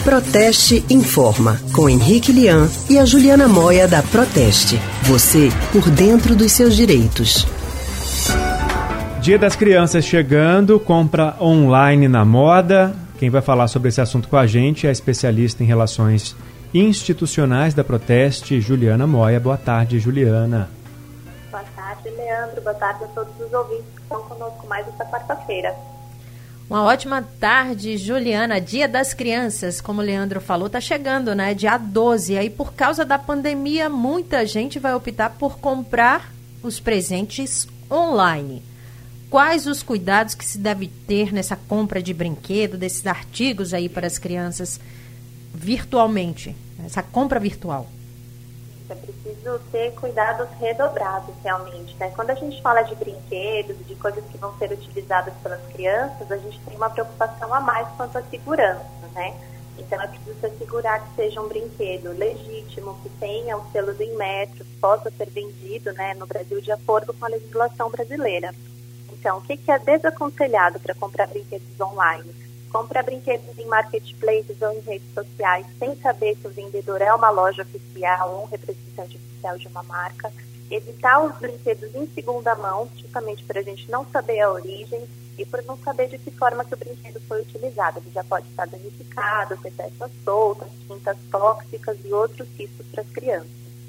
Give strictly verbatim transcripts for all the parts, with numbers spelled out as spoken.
Proteste Informa, com Henrique Lian e a Juliana Moia da Proteste. Você por dentro dos seus direitos. Dia das Crianças chegando, compra online na moda. Quem vai falar sobre esse assunto com a gente é a especialista em relações institucionais da Proteste, Juliana Moia. Boa tarde, Juliana. Boa tarde, Leandro. Boa tarde a todos os ouvintes que estão conosco mais esta quarta-feira. Uma ótima tarde, Juliana. Dia das Crianças, como o Leandro falou, está chegando, né? Dia doze. Aí, por causa da pandemia, muita gente vai optar por comprar os presentes online. Quais os cuidados que se deve ter nessa compra de brinquedo, desses artigos aí para as crianças virtualmente, essa compra virtual? É preciso ter cuidados redobrados, realmente, né? Quando a gente fala de brinquedos, de coisas que vão ser utilizadas pelas crianças, a gente tem uma preocupação a mais quanto à segurança, né? Então, é preciso se assegurar que seja um brinquedo legítimo, que tenha o selo do Inmetro, que possa ser vendido, né, no Brasil de acordo com a legislação brasileira. Então, o que é desaconselhado para comprar brinquedos online? Comprar brinquedos em marketplaces ou em redes sociais sem saber se o vendedor é uma loja oficial ou um representante oficial de uma marca. Evitar os brinquedos em segunda mão, justamente para a gente não saber a origem e por não saber de que forma que o brinquedo foi utilizado. Ele já pode estar danificado, ter peças soltas, tintas tóxicas e outros riscos para as crianças.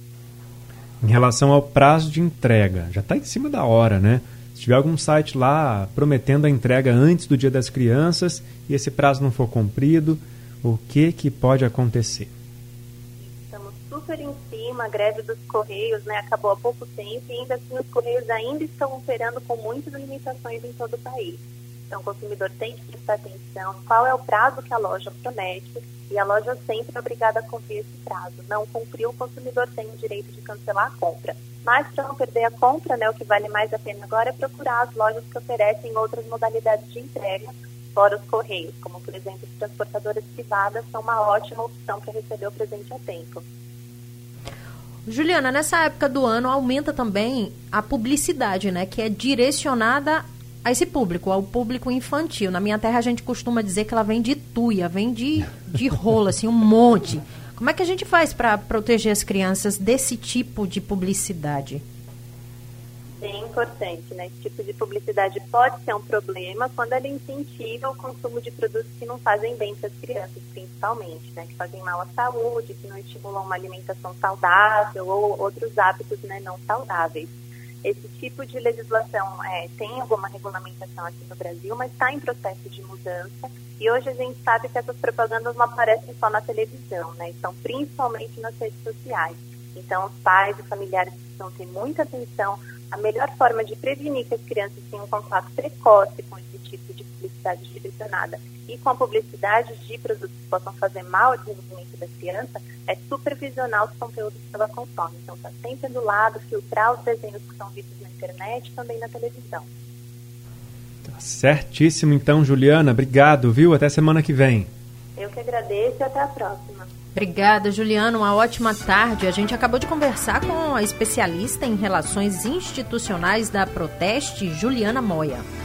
Em relação ao prazo de entrega, já está em cima da hora, né? Se tiver algum site lá prometendo a entrega antes do Dia das Crianças e esse prazo não for cumprido, o que, que pode acontecer? Estamos super em cima, a greve dos Correios, né, acabou há pouco tempo e ainda assim os Correios ainda estão operando com muitas limitações em todo o país. Então o consumidor tem que prestar atenção qual é o prazo que a loja promete e a loja sempre é obrigada a cumprir esse prazo. Não cumpriu, o consumidor tem o direito de cancelar a compra. Mas para não perder a compra, né, o que vale mais a pena agora é procurar as lojas que oferecem outras modalidades de entrega, fora os Correios, como por exemplo as transportadoras privadas, são uma ótima opção para receber o presente a tempo. Juliana, nessa época do ano aumenta também a publicidade, né, que é direcionada a esse público, ao público infantil. Na minha terra a gente costuma dizer que ela vem de tuia, vem de, de rola, assim, um monte. Como é que a gente faz para proteger as crianças desse tipo de publicidade? Bem importante, né? Esse tipo de publicidade pode ser um problema quando ela incentiva o consumo de produtos que não fazem bem para as crianças, principalmente, né? Que fazem mal à saúde, que não estimulam uma alimentação saudável ou outros hábitos, né, não saudáveis. Esse tipo de legislação é, tem alguma regulamentação aqui no Brasil, mas está em processo de mudança. E hoje a gente sabe que essas propagandas não aparecem só na televisão, né? Estão principalmente nas redes sociais. Então, os pais e familiares precisam ter muita atenção. A melhor forma de prevenir que as crianças tenham um contato precoce com esse tipo de publicidade direcionada e com a publicidade de produtos que possam fazer mal ao desenvolvimento da criança é supervisionar os conteúdos que ela consome. Então, está sempre do lado, filtrar os desenhos que são vistos na internet e também na televisão. Tá certíssimo, então, Juliana. Obrigado, viu? Até semana que vem. Eu que agradeço e até a próxima. Obrigada, Juliana. Uma ótima tarde. A gente acabou de conversar com a especialista em relações institucionais da Proteste, Juliana Moia.